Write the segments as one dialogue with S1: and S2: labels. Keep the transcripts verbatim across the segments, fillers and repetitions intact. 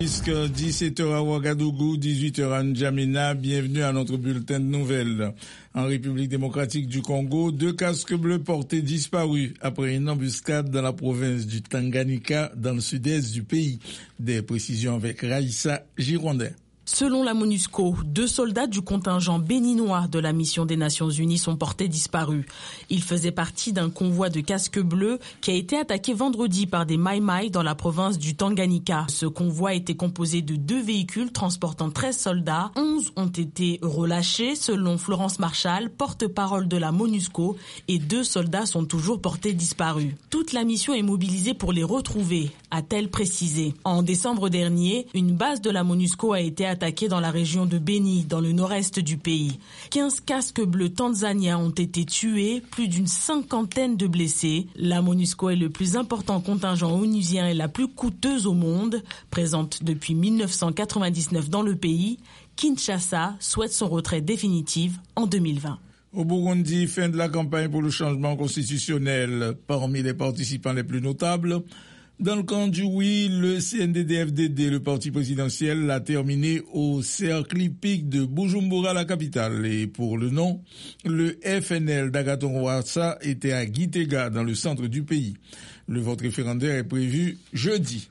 S1: dix-sept heures à Ouagadougou, dix-huit heures à N'Djamena. Bienvenue à notre bulletin de nouvelles. En République démocratique du Congo, deux casques bleus portés disparus après une embuscade dans la province du Tanganyika, dans le sud-est du pays. Des précisions avec Raïssa Girondin.
S2: Selon la MONUSCO, deux soldats du contingent béninois de la mission des Nations Unies sont portés disparus. Ils faisaient partie d'un convoi de casques bleus qui a été attaqué vendredi par des Maï-Maï dans la province du Tanganyika. Ce convoi était composé de deux véhicules transportant treize soldats. onze ont été relâchés selon Florence Marshall, porte-parole de la MONUSCO, et deux soldats sont toujours portés disparus. Toute la mission est mobilisée pour les retrouver, a-t-elle précisé. En décembre dernier, une base de la MONUSCO a été attaqués dans la région de Beni, dans le nord-est du pays. quinze casques bleus tanzaniens ont été tués, plus d'une cinquantaine de blessés. La MONUSCO est le plus important contingent onusien et la plus coûteuse au monde, présente depuis mille neuf cent quatre-vingt-dix-neuf dans le pays. Kinshasa souhaite son retrait définitif en deux mille vingt.
S1: Au Burundi, fin de la campagne pour le changement constitutionnel. Parmi les participants les plus notables, dans le camp du oui, le C N D D F D D, le parti présidentiel, l'a terminé au cercle hippique de Bujumbura, la capitale. Et pour le nom, le F N L d'Agathon Rwasa était à Gitega, dans le centre du pays. Le vote référendaire est prévu jeudi.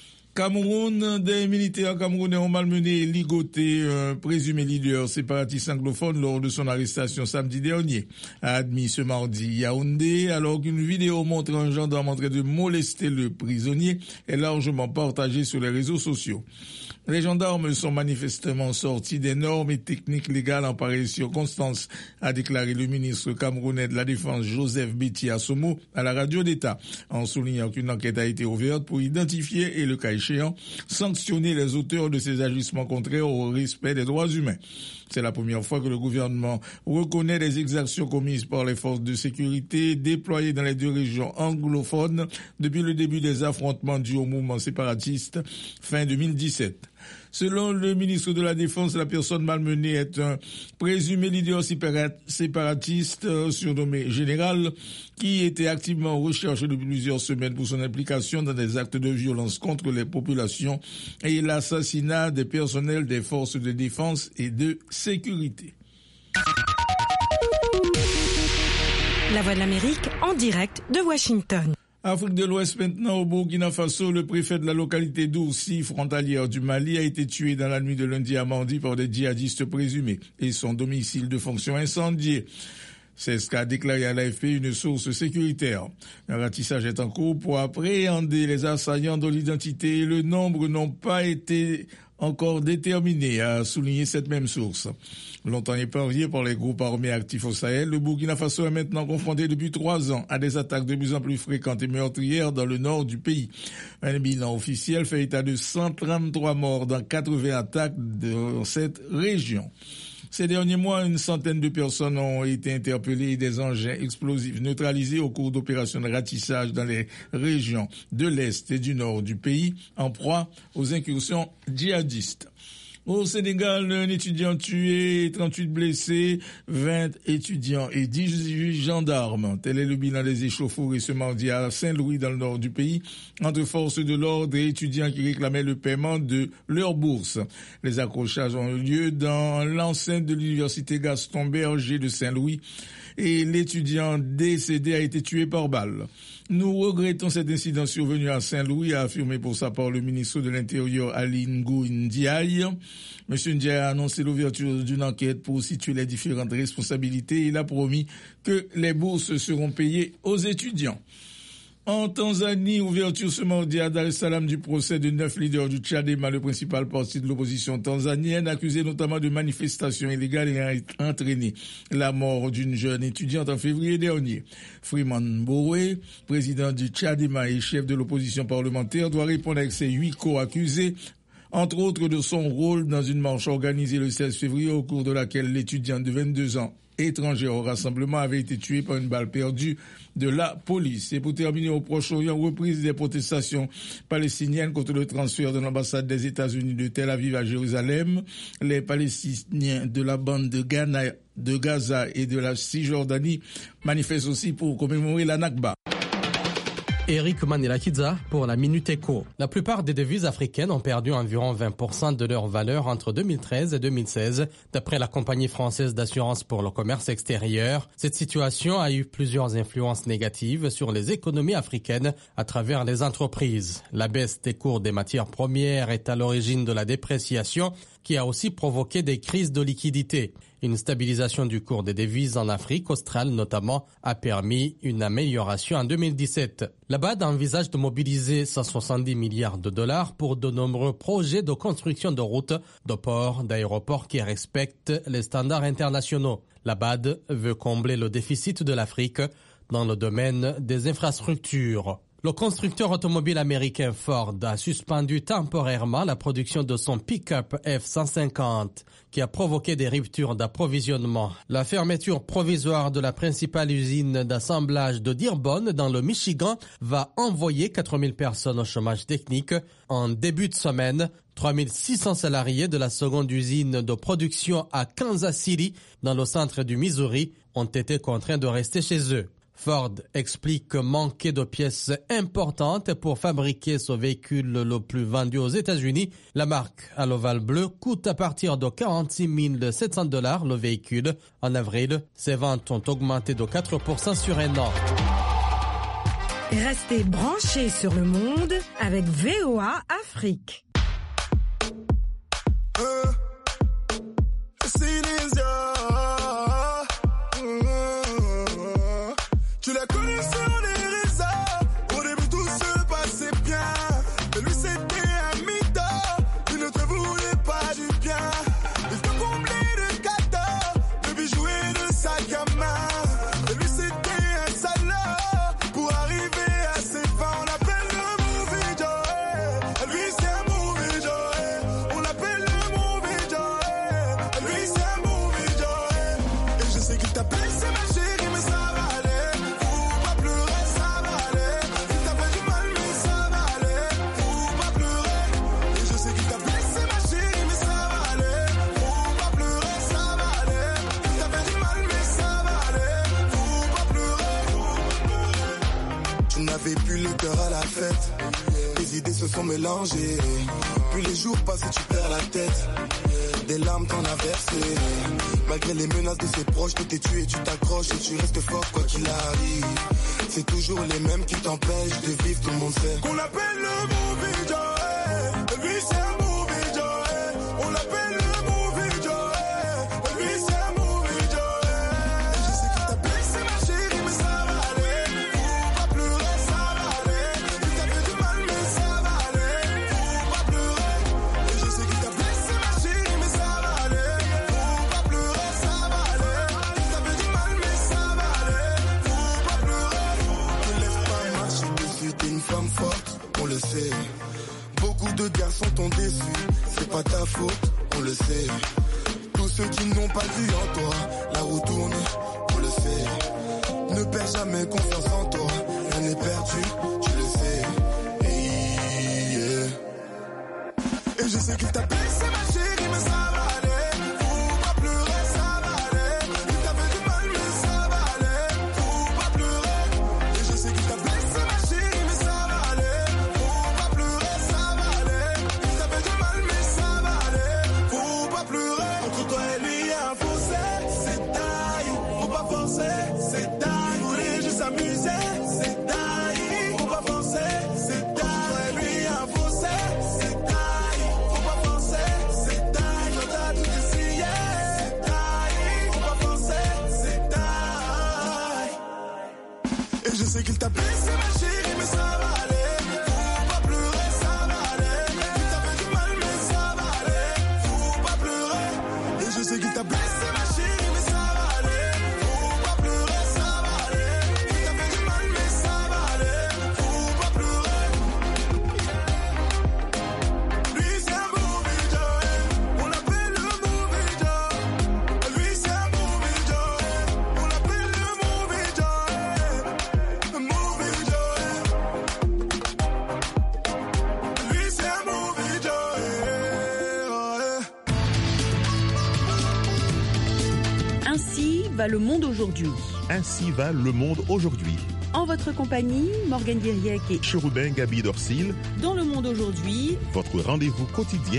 S1: Cameroun, des militaires camerounais ont malmené et ligoté un présumé leader séparatiste anglophone lors de son arrestation samedi dernier, a admis ce mardi Yaoundé, alors qu'une vidéo montrant un gendarme en train de molester le prisonnier est largement partagée sur les réseaux sociaux. Les gendarmes sont manifestement sortis des normes et techniques légales en pareille circonstance, a déclaré le ministre camerounais de la Défense Joseph Beti Assomo à la radio d'État, en soulignant qu'une enquête a été ouverte pour identifier et, le cas échéant, sanctionner les auteurs de ces agissements contraires au respect des droits humains. C'est la première fois que le gouvernement reconnaît les exactions commises par les forces de sécurité déployées dans les deux régions anglophones depuis le début des affrontements dus au mouvement séparatiste fin deux mille dix-sept. Selon le ministre de la Défense, la personne malmenée est un présumé leader séparatiste surnommé Général qui était activement recherché depuis plusieurs semaines pour son implication dans des actes de violence contre les populations et l'assassinat des personnels des forces de défense et de sécurité.
S3: La Voix de l'Amérique en direct de Washington.
S1: Afrique de l'Ouest maintenant, au Burkina Faso, le préfet de la localité d'Oursi, frontalière du Mali, a été tué dans la nuit de lundi à mardi par des djihadistes présumés et son domicile de fonction incendié. C'est ce qu'a déclaré à l'A F P une source sécuritaire. Un ratissage est en cours pour appréhender les assaillants dont l'identité et le nombre n'ont pas été encore déterminés, a souligné cette même source. Longtemps épargné par les groupes armés actifs au Sahel, le Burkina Faso est maintenant confronté depuis trois ans à des attaques de plus en plus fréquentes et meurtrières dans le nord du pays. Un bilan officiel fait état de cent trente-trois morts dans quatre-vingts attaques dans cette région. Ces derniers mois, une centaine de personnes ont été interpellées et des engins explosifs neutralisés au cours d'opérations de ratissage dans les régions de l'Est et du Nord du pays, en proie aux incursions djihadistes. Au Sénégal, un étudiant tué, trente-huit blessés, vingt étudiants et dix-huit gendarmes. Tel est le bilan des échauffourées ce mardi à Saint-Louis dans le nord du pays, entre forces de l'ordre et étudiants qui réclamaient le paiement de leur bourse. Les accrochages ont eu lieu dans l'enceinte de l'université Gaston Berger de Saint-Louis et l'étudiant décédé a été tué par balle. Nous regrettons cet incident survenu à Saint-Louis, a affirmé pour sa part le ministre de l'Intérieur Ali Ngouille Ndiaye. Monsieur Ndiaye a annoncé l'ouverture d'une enquête pour situer les différentes responsabilités et il a promis que les bourses seront payées aux étudiants. En Tanzanie, ouverture ce mardi à Dar es Salaam du procès de neuf leaders du Chadema, le principal parti de l'opposition tanzanienne, accusé notamment de manifestations illégales et a entraîné la mort d'une jeune étudiante en février dernier. Freeman Mbowe, président du Chadema et chef de l'opposition parlementaire, doit répondre avec ses huit co-accusés, entre autres de son rôle dans une marche organisée le seize février au cours de laquelle l'étudiante de vingt-deux ans étrangère au rassemblement avait été tuée par une balle perdue de la police. Et pour terminer, au Proche-Orient, reprise des protestations palestiniennes contre le transfert de l'ambassade des États-Unis de Tel Aviv à Jérusalem. Les Palestiniens de la bande de Ghana, de Gaza et de la Cisjordanie manifestent aussi pour commémorer la Nakba.
S4: Eric Manilakidza pour la Minute Éco. La plupart des devises africaines ont perdu environ vingt pour cent de leur valeur entre deux mille treize et deux mille seize, d'après la compagnie française d'assurance pour le commerce extérieur. Cette situation a eu plusieurs influences négatives sur les économies africaines à travers les entreprises. La baisse des cours des matières premières est à l'origine de la dépréciation qui a aussi provoqué des crises de liquidité. Une stabilisation du cours des devises en Afrique australe notamment a permis une amélioration en deux mille dix-sept. La B A D envisage de mobiliser cent soixante-dix milliards de dollars pour de nombreux projets de construction de routes, de ports, d'aéroports qui respectent les standards internationaux. La B A D veut combler le déficit de l'Afrique dans le domaine des infrastructures. Le constructeur automobile américain Ford a suspendu temporairement la production de son pick-up F cent cinquante qui a provoqué des ruptures d'approvisionnement. La fermeture provisoire de la principale usine d'assemblage de Dearborn dans le Michigan va envoyer quatre mille personnes au chômage technique. En début de semaine, trois mille six cents salariés de la seconde usine de production à Kansas City, dans le centre du Missouri, ont été contraints de rester chez eux. Ford explique manquer de pièces importantes pour fabriquer ce véhicule le plus vendu aux États-Unis. La marque à l'ovale bleu coûte à partir de quarante-six mille sept cents dollars le véhicule. En avril, ses ventes ont augmenté de quatre pour cent sur un an.
S3: Restez branchés sur le monde avec V O A Afrique. Euh,
S5: Tu l'as connu sur les réseaux, au début tout se passait bien. Mais lui c'était un mytho, il ne te voulait pas du bien. Il te comblait de cadeaux, de bijoux et de sacs à main. Et lui c'était un salaud, pour arriver à ses fins on l'appelle le Movie Joe. Lui c'est un Movie Joe, on l'appelle le Movie Joe. Lui c'est un Movie Joe. Et je sais qu'il t'appelle c'est ma chérie mais ça va. N'avais plus le cœur à la fête, les idées se sont mélangées. Puis les jours passent et tu perds la tête, des larmes t'en as versé. Malgré les menaces de ses proches, tu t'es tué, tu t'accroches et tu restes fort quoi qu'il arrive. C'est toujours les mêmes qui t'empêchent de vivre, tout le monde sait qu'on l'appelle le Movie Joe. Lui c'est un Movie Joe, on l'appelle le Movie Joe. Lui c'est un Movie Joe. Et je sais qu'il t'appelle c'est ma chérie mais ça va aller. Faut pas pleurer, ça va aller. Il t'a fait du mal mais ça va aller. Faut pas pleurer. Et je sais qu'il t'appelle c'est ma chérie mais ça va aller. Faut pas pleurer, ça va aller. Il t'a fait du mal mais ça va aller. Faut pas pleurer. Ne lève pas marcher dessus, t'es une femme forte, on le sait. Beaucoup de garçons t'ont déçu, c'est pas ta faute, on le sait. Tous ceux qui n'ont pas vu en toi, la roue tourne, on le sait. Ne perds jamais confiance en toi, rien n'est perdu, tu le sais. Et, yeah. Et je sais qu'il t'appelle, c'est ma chérie, mais ça va aller. Faut pas pleurer, ça va aller. Il t'a fait du mal, mais ça va aller. Faut pas pleurer. Et je sais qu'il t'appelle, c'est ma chérie, mais ça va aller. Faut pas pleurer, ça va aller. Il t'a fait du mal, mais ça va aller. Faut pas pleurer. Entre toi et lui, y a un fossé. C'est taille, faut pas forcer. C'est taille, vous voulez juste s'amuser. C'est taille, faut pas forcer. C'est taille, entre toi et lui, y a un fossé. C'est taille, faut pas forcer. C'est taille, quand t'as tout essayé. C'est taille, faut pas forcer. C'est taille. Et je sais qu'il t'appelle, c'est ma chérie, mais ça va aller. Faut pas pleurer, ça va aller. Il t'a fait du mal, mais ça va aller. Faut pas pleurer. Et je sais qu'il t'appelle, c'est ma chérie, mais ça va aller. Faut pas pleurer, ça va aller. Il t'a fait du mal, mais ça va aller. Faut pas pleurer. Lui c'est un Movie Joe, on l'appelle le Movie Joe. Lui c'est un Movie Joe, on l'appelle le Movie Joe. Le Movie Joe. Lui c'est un Movie Joe.
S6: Ainsi va le monde aujourd'hui.
S7: Ainsi va le monde aujourd'hui.
S6: En votre compagnie, Morgane Diriec et
S7: Chérubin Gabi Dorcile.
S6: Dans le monde aujourd'hui,
S7: Votre rendez-vous quotidien